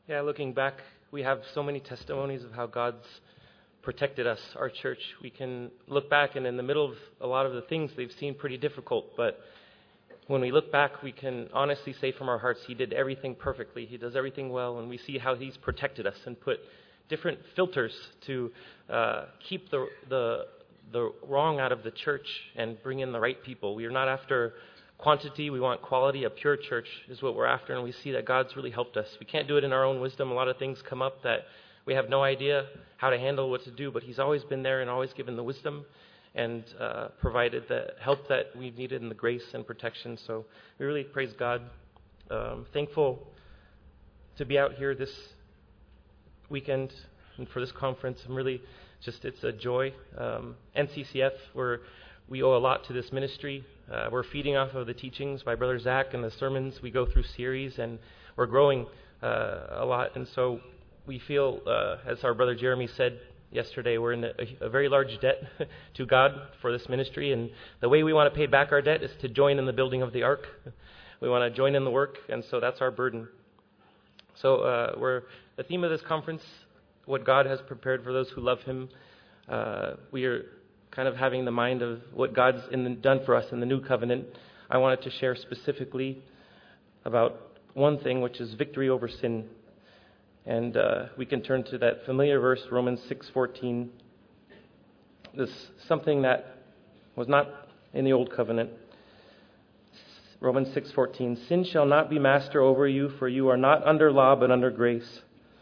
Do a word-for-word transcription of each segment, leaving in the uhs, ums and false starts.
Yeah, looking back, we have so many testimonies of how God's protected us, our church. We can look back, and in the middle of a lot of the things, they've seemed pretty difficult. But when we look back, we can honestly say from our hearts, He did everything perfectly. He does everything well, and we see how He's protected us and put different filters to uh, keep the the the wrong out of the church and bring in the right people. We are not after quantity, we want quality. A pure church is what we're after, and we see that God's really helped us. We can't do it in our own wisdom. A lot of things come up that we have no idea how to handle, what to do, but He's always been there and always given the wisdom and uh, provided the help that we've needed and the grace and protection. So we really praise God. Um, thankful to be out here this weekend and for this conference. I'm really just, it's a joy. Um, N C C F, we're We owe a lot to this ministry. Uh, we're feeding off of the teachings by Brother Zach and the sermons we go through series, and we're growing uh, a lot. And so we feel, uh, as our brother Jeremy said yesterday, we're in a, a very large debt to God for this ministry. And the way we want to pay back our debt is to join in the building of the ark. We want to join in the work, and so that's our burden. So uh, we're the theme of this conference, what God has prepared for those who love Him. Uh, we are kind of having the mind of what God's in the, done for us in the new covenant. I wanted to share specifically about one thing, which is victory over sin. And uh, we can turn to that familiar verse, Romans six fourteen. This is something that was not in the old covenant. Romans six fourteen. Sin shall not be master over you, for you are not under law, but under grace.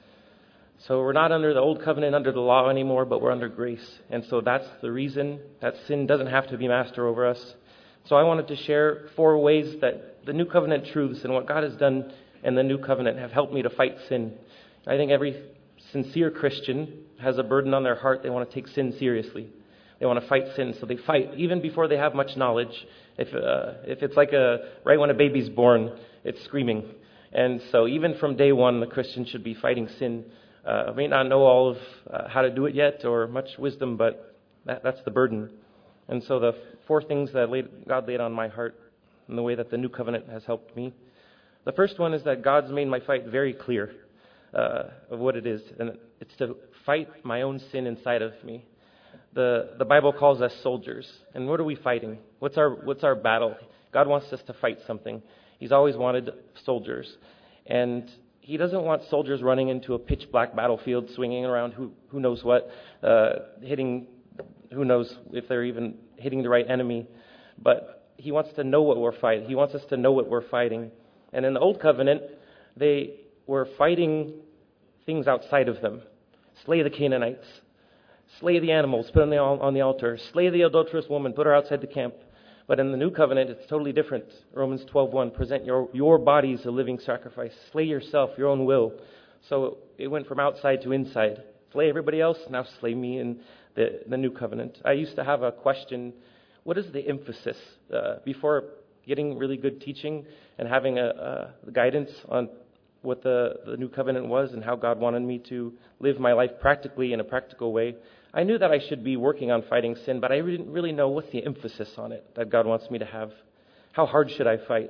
So we're not under the old covenant, under the law anymore, but we're under grace. And so that's the reason that sin doesn't have to be master over us. So I wanted to share four ways that the new covenant truths and what God has done in the new covenant have helped me to fight sin. I think every sincere Christian has a burden on their heart. They want to take sin seriously. They want to fight sin, so they fight even before they have much knowledge. If uh, if it's like a right when a baby's born, it's screaming. And so even from day one, the Christian should be fighting sin. Uh, may not know all of uh, how to do it yet or much wisdom, but that, that's the burden. And so the four things that laid, God laid on my heart and the way that the new covenant has helped me. The first one is that God's made my fight very clear uh, of what it is. And it's to fight my own sin inside of me. The the Bible calls us soldiers. And what are we fighting? What's our what's our battle? God wants us to fight something. He's always wanted soldiers. And He doesn't want soldiers running into a pitch black battlefield, swinging around who who knows what, uh, hitting, who knows if they're even hitting the right enemy. But He wants to know what we're fighting. He wants us to know what we're fighting. And in the Old Covenant, they were fighting things outside of them. Slay the Canaanites. Slay the animals, put them on the altar. Slay the adulterous woman, put her outside the camp. But in the new covenant, it's totally different. Romans twelve one, present your, your bodies a living sacrifice. Slay yourself, your own will. So it went from outside to inside. Slay everybody else, now slay me in the, the new covenant. I used to have a question, what is the emphasis? Uh, before getting really good teaching and having a, a guidance on what the, the new covenant was and how God wanted me to live my life practically in a practical way, I knew that I should be working on fighting sin, but I didn't really know what's the emphasis on it that God wants me to have. How hard should I fight?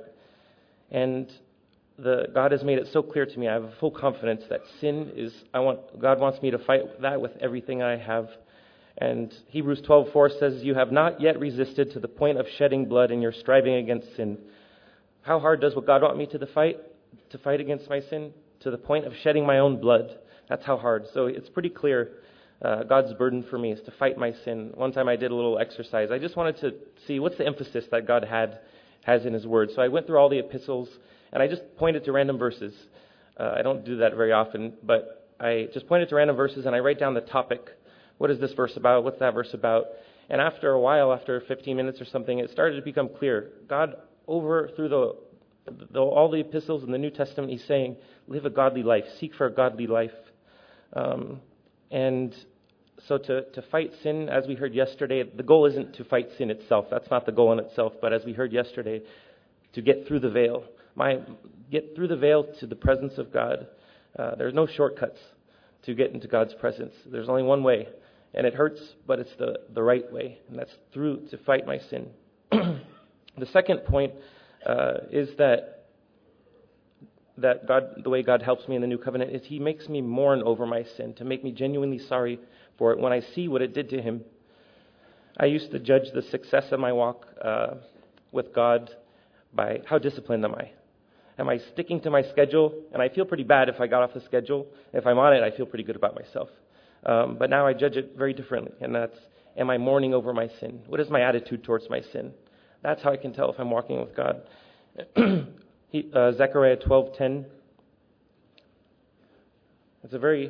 And the God has made it so clear to me. I have full confidence that sin is, I want God wants me to fight that with everything I have. And Hebrews twelve four says, you have not yet resisted to the point of shedding blood in your striving against sin. How hard does what God want me to the fight? To fight against my sin? To the point of shedding my own blood. That's how hard. So it's pretty clear. Uh, God's burden for me is to fight my sin. One time I did a little exercise. I just wanted to see what's the emphasis that God had has in His Word. So I went through all the epistles, and I just pointed to random verses. Uh, I don't do that very often, but I just pointed to random verses, and I write down the topic. What is this verse about? What's that verse about? And after a while, after fifteen minutes or something, it started to become clear. God, over through the, the all the epistles in the New Testament, He's saying, live a godly life. Seek for a godly life. Um... And so to, to fight sin, as we heard yesterday, the goal isn't to fight sin itself. That's not the goal in itself. But as we heard yesterday, to get through the veil. My get through the veil to the presence of God. Uh, there's no shortcuts to get into God's presence. There's only one way. And it hurts, but it's the, the right way. And that's through to fight my sin. The second point uh, is that that God, the way God helps me in the new covenant is he makes me mourn over my sin, to make me genuinely sorry for it when I see what it did to him. I used to judge the success of my walk uh, with God by how disciplined am I? Am I sticking to my schedule? And I feel pretty bad if I got off the schedule. If I'm on it, I feel pretty good about myself. Um, but now I judge it very differently, and that's, am I mourning over my sin? What is my attitude towards my sin? That's how I can tell if I'm walking with God. he, uh, Zechariah twelve ten. It's a very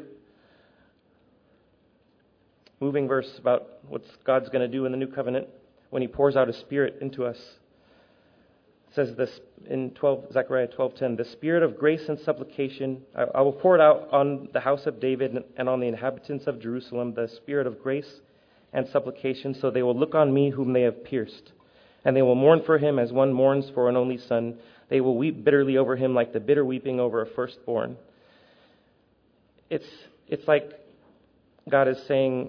moving verse about what God's going to do in the new covenant when he pours out his Spirit into us. It says this in twelve, Zechariah twelve ten, the Spirit of grace and supplication, I, I will pour it out on the house of David and on the inhabitants of Jerusalem, the Spirit of grace and supplication, so they will look on me whom they have pierced. And they will mourn for him as one mourns for an only son. They will weep bitterly over him like the bitter weeping over a firstborn. It's, it's like God is saying,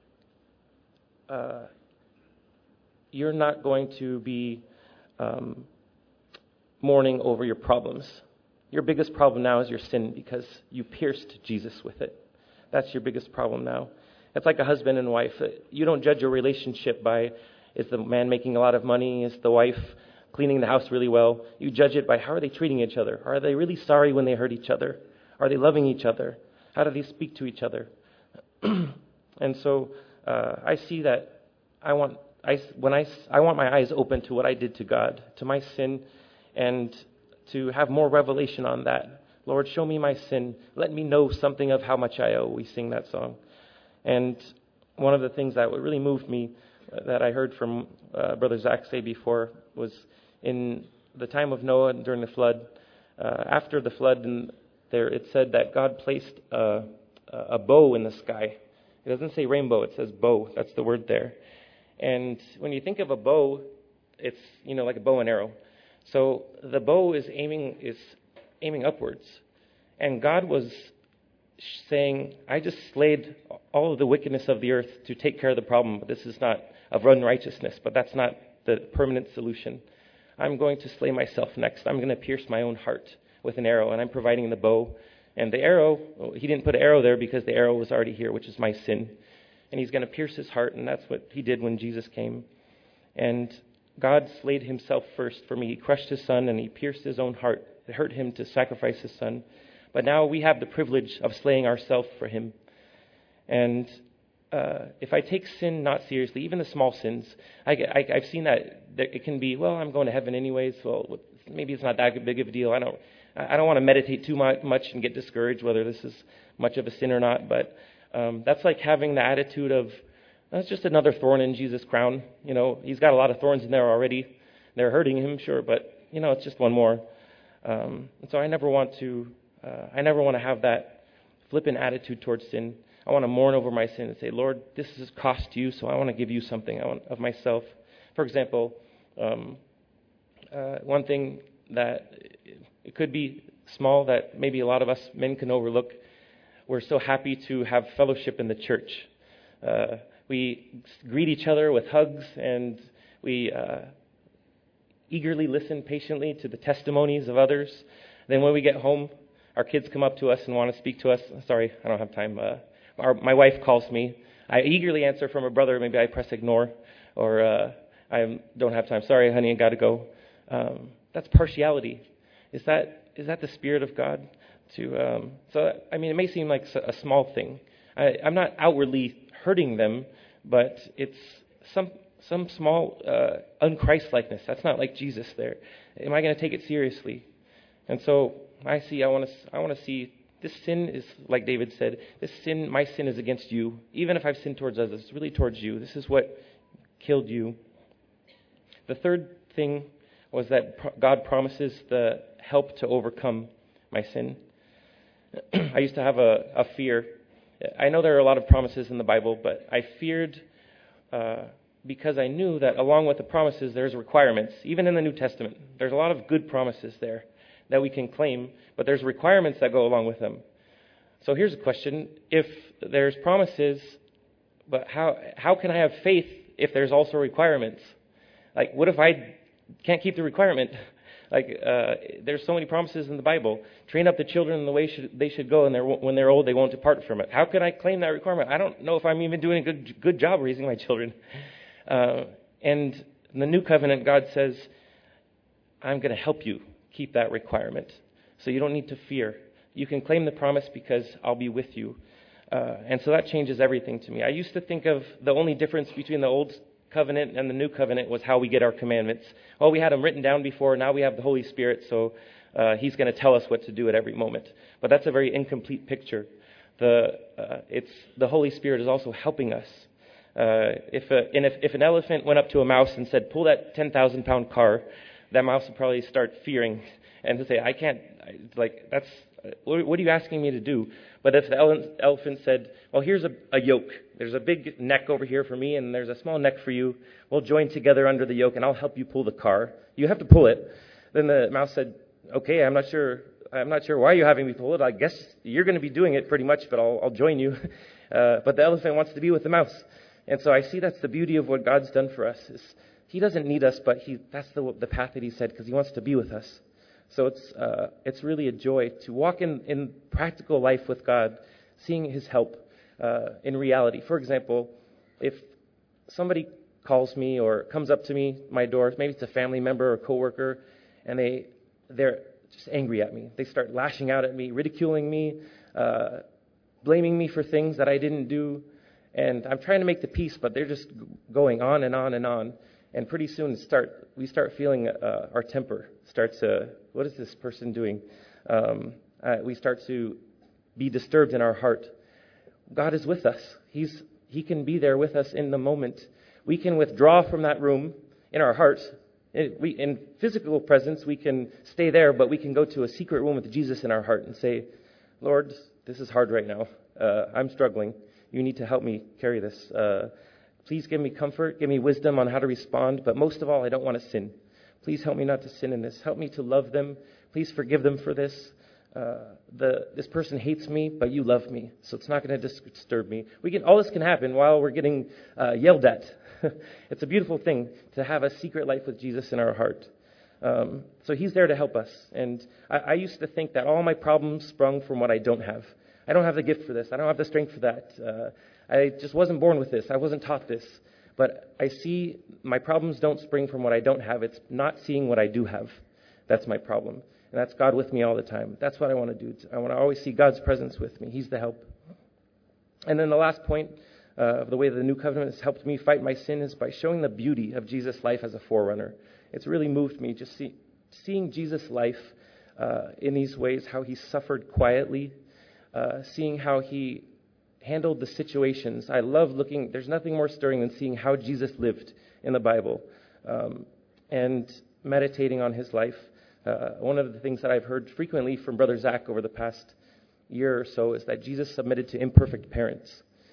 uh, you're not going to be um, mourning over your problems. Your biggest problem now is your sin because you pierced Jesus with it. That's your biggest problem now. It's like a husband and wife. You don't judge your relationship by, is the man making a lot of money? Is the wife cleaning the house really well? You judge it by how are they treating each other? Are they really sorry when they hurt each other? Are they loving each other? How do they speak to each other? And so uh, I see that I want I, when I, I want my eyes open to what I did to God, to my sin, and to have more revelation on that. Lord, show me my sin. Let me know something of how much I owe. We sing that song. And one of the things that really moved me uh, that I heard from uh, Brother Zach say before was in the time of Noah during the flood. Uh, after the flood, and there it said that God placed a, a bow in the sky. It doesn't say rainbow, it says bow. That's the word there. And when you think of a bow, it's, you know, like a bow and arrow. So the bow is aiming is aiming upwards. And God was saying, I just slayed all of the wickedness of the earth to take care of the problem. But this is not of unrighteousness, but that's not the permanent solution. I'm going to slay myself next. I'm going to pierce my own heart with an arrow, and I'm providing the bow. And the arrow, he didn't put an arrow there because the arrow was already here, which is my sin. And he's going to pierce his heart, and that's what he did when Jesus came. And God slayed himself first for me. He crushed his son, and he pierced his own heart. It hurt him to sacrifice his son. But now we have the privilege of slaying ourselves for him. And uh, if I take sin not seriously, even the small sins, I, I, I've seen that, that it can be, well, I'm going to heaven anyways. Well, maybe it's not that big of a deal. I don't I don't want to meditate too much and get discouraged whether this is much of a sin or not. But um, that's like having the attitude of, that's just another thorn in Jesus' crown. You know, he's got a lot of thorns in there already. They're hurting him, sure, but, you know, it's just one more. Um, and so I never want to, uh, I never want to have that flippant attitude towards sin. I want to mourn over my sin and say, Lord, this has cost you, so I want to give you something I want of myself. For example, um, uh, one thing that it could be small that maybe a lot of us men can overlook. We're so happy to have fellowship in the church. Uh, we greet each other with hugs, and we uh, eagerly listen patiently to the testimonies of others. Then when we get home, our kids come up to us and want to speak to us. Sorry, I don't have time. Uh, our, my wife calls me. I eagerly answer from a brother. Maybe I press ignore, or uh, I don't have time. Sorry, honey, I got to go. Um, that's partiality. Is that is that the Spirit of God? To um, so I mean, it may seem like a small thing. I, I'm not outwardly hurting them, but it's some some small uh, unChristlikeness. That's not like Jesus. There, am I going to take it seriously? And so I see. I want to. I want to see this sin is like David said. This sin, my sin, is against you. Even if I've sinned towards others, it's really towards you. This is what killed you. The third thing was that God promises the help to overcome my sin. I used to have a, a fear. I know there are a lot of promises in the Bible, but I feared uh, because I knew that along with the promises, there's requirements. Even in the New Testament, there's a lot of good promises there that we can claim, but there's requirements that go along with them. So here's a question. If there's promises, but how how can I have faith if there's also requirements? Like, what if I can't keep the requirement? Like, uh, there's so many promises in the Bible. Train up the children in the way should, they should go, and they're, when they're old, they won't depart from it. How can I claim that requirement? I don't know if I'm even doing a good, good job raising my children. Uh, and in the new covenant, God says, I'm going to help you keep that requirement. So you don't need to fear. You can claim the promise because I'll be with you. Uh, and so that changes everything to me. I used to think of the only difference between the old covenant and the new covenant was how we get our commandments. Oh, we had them written down before. Now we have the Holy Spirit, so uh, he's going to tell us what to do at every moment. But that's a very incomplete picture. The uh, it's the Holy Spirit is also helping us. Uh, if, a, and if if an elephant went up to a mouse and said, "Pull that ten thousand pound car," that mouse would probably start fearing and to say, "I can't." Like that's what are you asking me to do? But if the ele- elephant said, well, here's a, a yoke. There's a big neck over here for me, and there's a small neck for you. We'll join together under the yoke, and I'll help you pull the car. You have to pull it. Then the mouse said, okay, I'm not sure I'm not sure why you're having me pull it. I guess you're going to be doing it pretty much, but I'll, I'll join you. Uh, but the elephant wants to be with the mouse. And so I see that's the beauty of what God's done for us. Is he doesn't need us, but he that's the, the path that he said, because he wants to be with us. So it's uh, it's really a joy to walk in, in practical life with God, seeing his help uh, in reality. For example, if somebody calls me or comes up to me, my door, maybe it's a family member or coworker, and they, they're just angry at me. They start lashing out at me, ridiculing me, uh, blaming me for things that I didn't do. And I'm trying to make the peace, but they're just going on and on and on. And pretty soon start we start feeling uh, our temper starts to, what is this person doing? Um, uh, we start to be disturbed in our heart. God is with us. He's He can be there with us in the moment. We can withdraw from that room in our hearts. It, we, in physical presence, we can stay there, but we can go to a secret room with Jesus in our heart and say, Lord, this is hard right now. Uh, I'm struggling. You need to help me carry this. Uh, Please give me comfort, give me wisdom on how to respond, but most of all, I don't want to sin. Please help me not to sin in this. Help me to love them. Please forgive them for this. Uh, the this person hates me, but you love me, so it's not going to disturb me. We can all this can happen while we're getting uh, yelled at. It's a beautiful thing to have a secret life with Jesus in our heart. Um, so he's there to help us. And I, I used to think that all my problems sprung from what I don't have. I don't have the gift for this. I don't have the strength for that. Uh, I just wasn't born with this. I wasn't taught this. But I see my problems don't spring from what I don't have. It's not seeing what I do have. That's my problem. And that's God with me all the time. That's what I want to do. I want to always see God's presence with me. He's the help. And then the last point uh, of the way the new covenant has helped me fight my sin is by showing the beauty of Jesus' life as a forerunner. It's really moved me just see, seeing Jesus' life uh, in these ways, how he suffered quietly, uh, seeing how he handled the situations. I love looking, there's nothing more stirring than seeing how Jesus lived in the Bible um, and meditating on his life. Uh, one of the things that I've heard frequently from Brother Zach over the past year or so is that Jesus submitted to imperfect parents.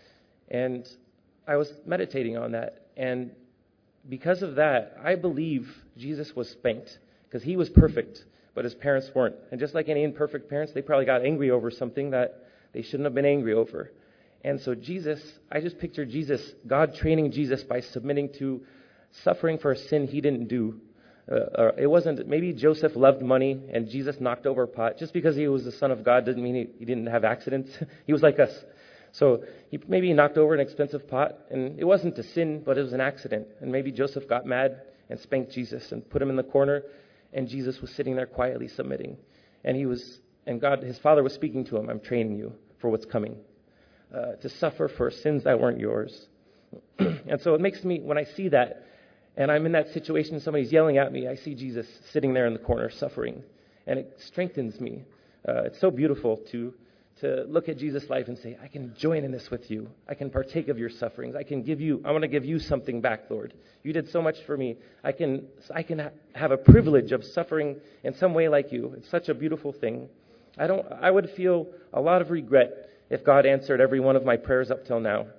And I was meditating on that. And because of that, I believe Jesus was spanked because he was perfect, but his parents weren't. And just like any imperfect parents, they probably got angry over something that they shouldn't have been angry over. And so Jesus, I just picture Jesus, God training Jesus by submitting to suffering for a sin he didn't do. Uh, uh, it wasn't, maybe Joseph loved money and Jesus knocked over a pot. Just because he was the son of God doesn't mean he, he didn't have accidents. He was like us. So he maybe he knocked over an expensive pot, and it wasn't a sin, but it was an accident. And maybe Joseph got mad and spanked Jesus and put him in the corner, and Jesus was sitting there quietly submitting. And he was, and God, his father was speaking to him, I'm training you for what's coming. Uh, to suffer for sins that weren't yours. And so it makes me, when I see that, and I'm in that situation, somebody's yelling at me, I see Jesus sitting there in the corner suffering. And it strengthens me. Uh, it's so beautiful to to look at Jesus' life and say, I can join in this with you. I can partake of your sufferings. I can give you, I want to give you something back, Lord. You did so much for me. I can I can ha- have a privilege of suffering in some way like you. It's such a beautiful thing. I don't. I would feel a lot of regret if God answered every one of my prayers up till now.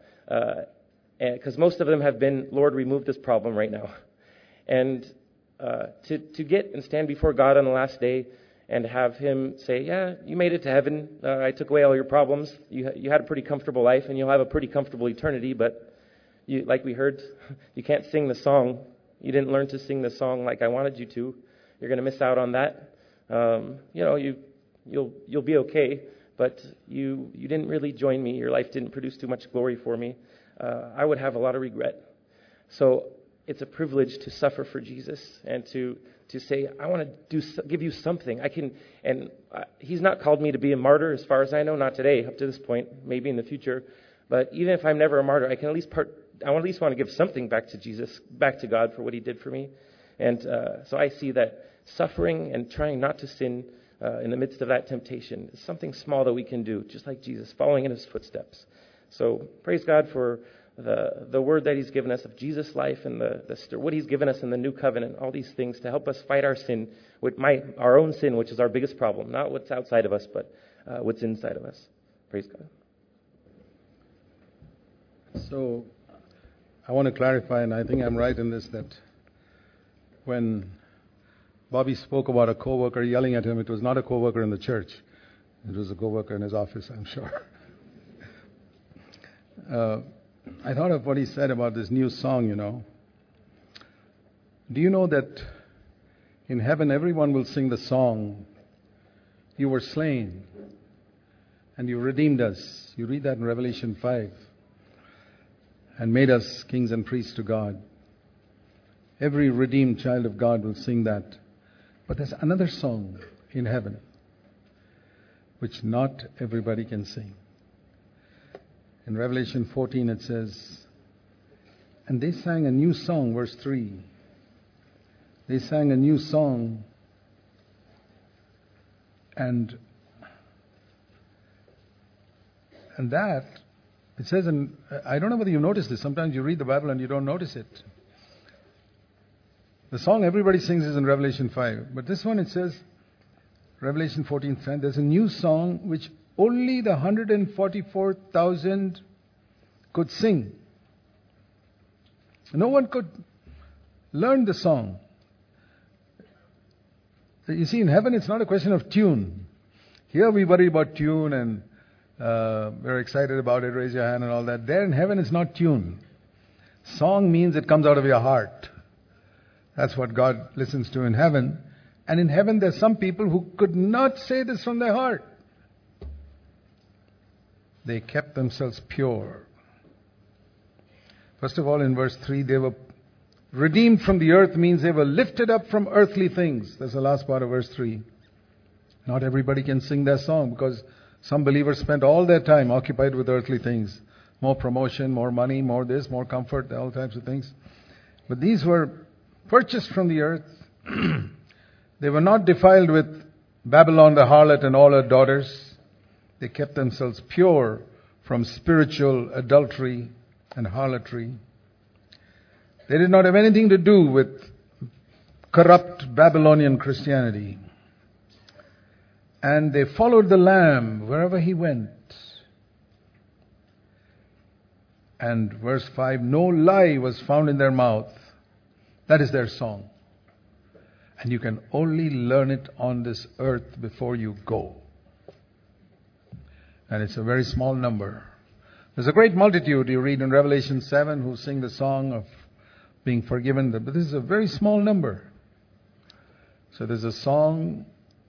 Because uh, most of them have been, Lord, remove this problem right now. And uh, to, to get and stand before God on the last day and have him say, yeah, you made it to heaven. Uh, I took away all your problems. You, you had a pretty comfortable life, and you'll have a pretty comfortable eternity. But you, like we heard, you can't sing the song. You didn't learn to sing the song like I wanted you to. you're going to miss out on that. Um, you know, you you'll you'll be okay, but you you didn't really join me. Your life didn't produce too much glory for me. Uh, I would have a lot of regret. So it's a privilege to suffer for Jesus and to to say, I want to do give you something. I can, and uh, He's not called me to be a martyr, as far as I know, not today, up to this point, maybe in the future. But even if I'm never a martyr, I can at least part. I at least want to give something back to Jesus, back to God for what He did for me. And uh, so I see that suffering and trying not to sin uh, in the midst of that temptation is something small that we can do, just like Jesus, following in His footsteps. So praise God for the the word that He's given us of Jesus' life and the, the what He's given us in the new covenant, all these things to help us fight our sin, with my our own sin, which is our biggest problem, not what's outside of us, but uh, what's inside of us. Praise God. So I want to clarify, and I think I'm right in this, that when Bobby spoke about a co-worker yelling at him, it was not a co-worker in the church. It was a co-worker in his office, I'm sure. uh, I thought of what he said about this new song, you know. Do you know that in heaven everyone will sing the song, "You were slain and you redeemed us." You read that in Revelation five. "And made us kings and priests to God." Every redeemed child of God will sing that. But there's another song in heaven which not everybody can sing. In Revelation fourteen it says, "And they sang a new song," verse three. They sang a new song, and and that, it says, in, I don't know whether you notice this, sometimes you read the Bible and you don't notice it. The song everybody sings is in Revelation five, but this one it says, Revelation fourteen, there's a new song which only the one hundred forty-four thousand could sing. No one could learn the song. You see, in heaven it's not a question of tune. Here we worry about tune and uh, we're excited about it, raise your hand and all that. There in heaven it's not tune. Song means it comes out of your heart. That's what God listens to in heaven. And in heaven there's some people who could not say this from their heart. They kept themselves pure. First of all, in verse three, they were redeemed from the earth, means they were lifted up from earthly things. That's the last part of verse three. Not everybody can sing that song because some believers spent all their time occupied with earthly things. More promotion, more money, more this, more comfort, all types of things. But these were purchased from the earth. They were not defiled with Babylon the harlot and all her daughters. They kept themselves pure from spiritual adultery and harlotry. They did not have anything to do with corrupt Babylonian Christianity. And they followed the Lamb wherever he went. And verse five, no lie was found in their mouth. That is their song. And you can only learn it on this earth before you go. And it's a very small number. There's a great multitude, you read in Revelation seven, who sing the song of being forgiven. But this is a very small number. So there's a song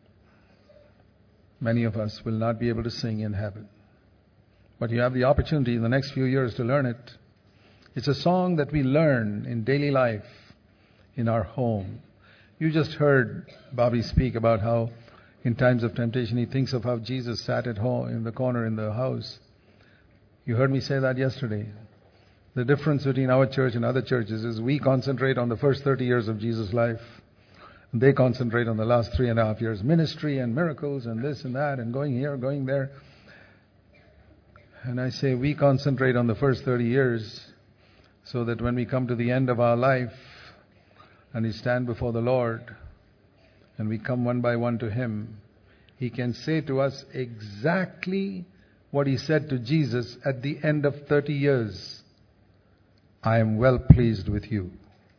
many of us will not be able to sing in heaven. But you have the opportunity in the next few years to learn it. It's a song that we learn in daily life, in our home. You just heard Bobby speak about how in times of temptation he thinks of how Jesus sat at home in the corner in the house. You heard me say that yesterday. The difference between our church and other churches is we concentrate on the first thirty years of Jesus' life. And they concentrate on the last three and a half years. Ministry and miracles and this and that and going here, going there. And I say we concentrate on the first thirty years so that when we come to the end of our life and we stand before the Lord and we come one by one to Him, He can say to us exactly what He said to Jesus at the end of thirty years. I am well pleased with you.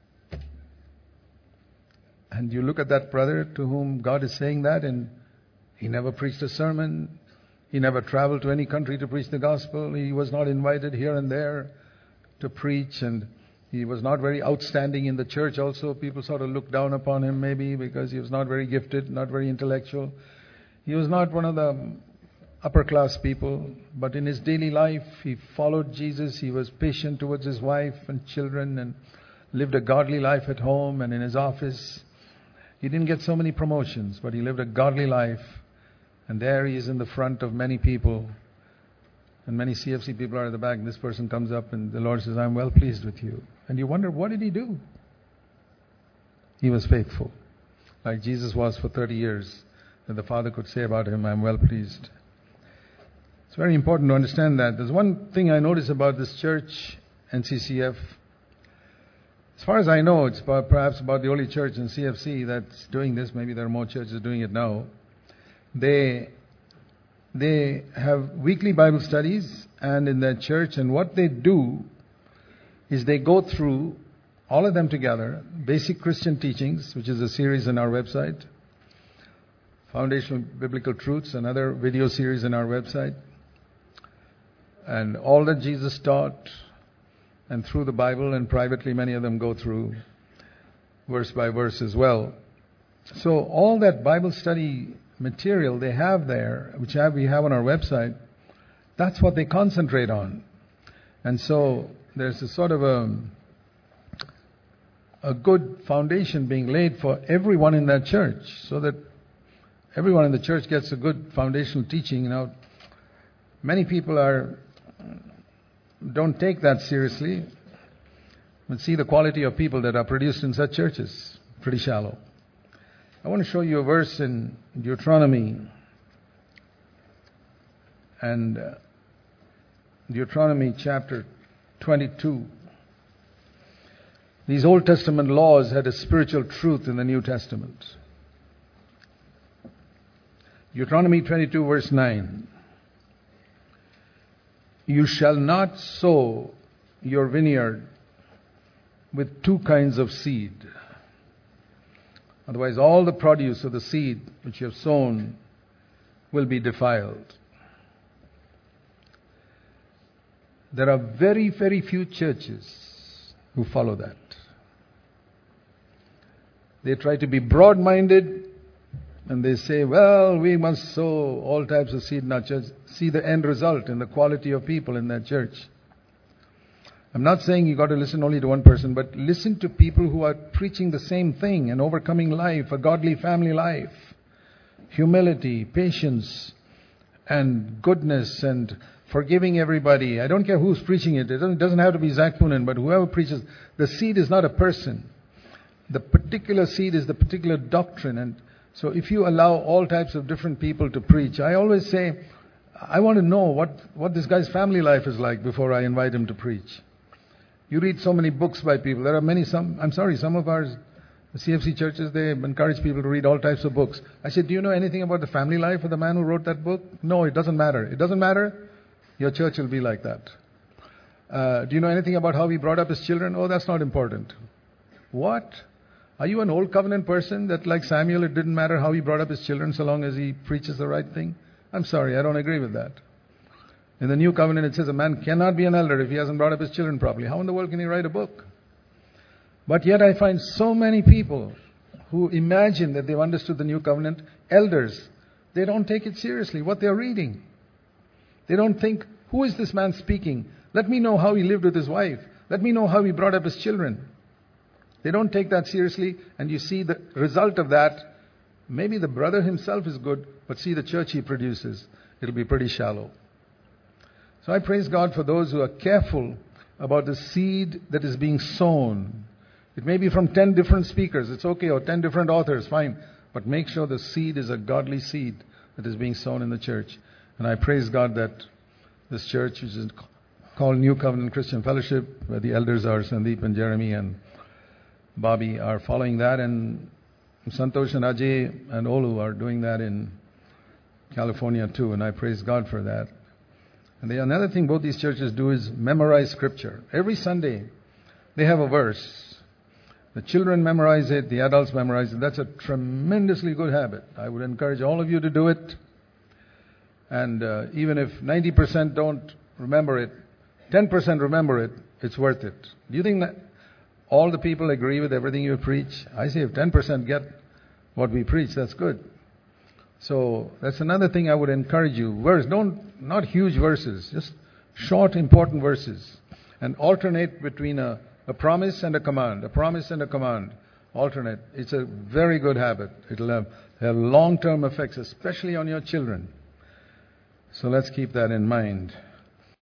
And you look at that brother to whom God is saying that, and he never preached a sermon. He never traveled to any country to preach the gospel. He was not invited here and there to preach, and He was not very outstanding in the church also. People sort of looked down upon him maybe because he was not very gifted, not very intellectual. He was not one of the upper class people, but in his daily life he followed Jesus. He was patient towards his wife and children and lived a godly life at home and in his office. He didn't get so many promotions, but he lived a godly life. And there he is in the front of many people. And many C F C people are at the back. And this person comes up and the Lord says, I'm well pleased with you. And you wonder, what did he do? He was faithful. Like Jesus was for thirty years. That the Father could say about him, I'm well pleased. It's very important to understand that. There's one thing I notice about this church, N C C F. As far as I know, it's about, perhaps about the only church in C F C that's doing this. Maybe there are more churches doing it now. They they have weekly Bible studies and in their church, and what they do is they go through all of them together, Basic Christian Teachings, which is a series on our website, Foundational Biblical Truths, another video series on our website, and all that Jesus taught, and through the Bible, and privately many of them go through verse by verse as well. So all that Bible study material they have there, which have, we have on our website, that's what they concentrate on. And so there's a sort of a, a good foundation being laid for everyone in that church, so that everyone in the church gets a good foundational teaching. You know, many people are don't take that seriously, but see the quality of people that are produced in such churches, pretty shallow. I want to show you a verse in Deuteronomy, and uh, Deuteronomy chapter twenty-two. These Old Testament laws had a spiritual truth in the New Testament. Deuteronomy twenty-two verse nine. You shall not sow your vineyard with two kinds of seed. Otherwise, all the produce of the seed which you have sown will be defiled. There are very, very few churches who follow that. They try to be broad-minded and they say, well, we must sow all types of seed in our church. See the end result in the quality of people in that church. I'm not saying you got to listen only to one person, but listen to people who are preaching the same thing, an overcoming life, a godly family life, humility, patience, and goodness, and forgiving everybody. I don't care who's preaching it. It doesn't, it doesn't have to be Zach Poonen, but whoever preaches, the seed is not a person. The particular seed is the particular doctrine. And so if you allow all types of different people to preach, I always say, I want to know what, what this guy's family life is like before I invite him to preach. You read so many books by people. There are many, some, I'm sorry, some of our C F C churches, they encourage people to read all types of books. I said, do you know anything about the family life of the man who wrote that book? No, it doesn't matter. It doesn't matter. Your church will be like that. Uh, do you know anything about how he brought up his children? Oh, that's not important. What? Are you an old covenant person that, like Samuel, it didn't matter how he brought up his children so long as he preaches the right thing? I'm sorry, I don't agree with that. In the New Covenant, it says a man cannot be an elder if he hasn't brought up his children properly. How in the world can he write a book? But yet I find so many people who imagine that they've understood the New Covenant, elders, they don't take it seriously, what they're reading. They don't think, who is this man speaking? Let me know how he lived with his wife. Let me know how he brought up his children. They don't take that seriously, and you see the result of that. Maybe the brother himself is good, but see the church he produces. It'll be pretty shallow. So I praise God for those who are careful about the seed that is being sown. It may be from ten different speakers, it's okay, or ten different authors, fine. But make sure the seed is a godly seed that is being sown in the church. And I praise God that this church, which is called New Covenant Christian Fellowship, where the elders are Sandeep and Jeremy and Bobby, are following that. And Santosh and Ajay and Olu are doing that in California too. And I praise God for that. And the, another thing both these churches do is memorize Scripture. Every Sunday, they have a verse. The children memorize it, the adults memorize it. That's a tremendously good habit. I would encourage all of you to do it. And uh, even if ninety percent don't remember it, ten percent remember it, it's worth it. Do you think that all the people agree with everything you preach? I say if ten percent get what we preach, that's good. So that's another thing I would encourage you. Verse, don't, not huge verses, just short, important verses. And alternate between a, a promise and a command. A promise and a command. Alternate. It's a very good habit. It'll have, have long-term effects, especially on your children. So let's keep that in mind.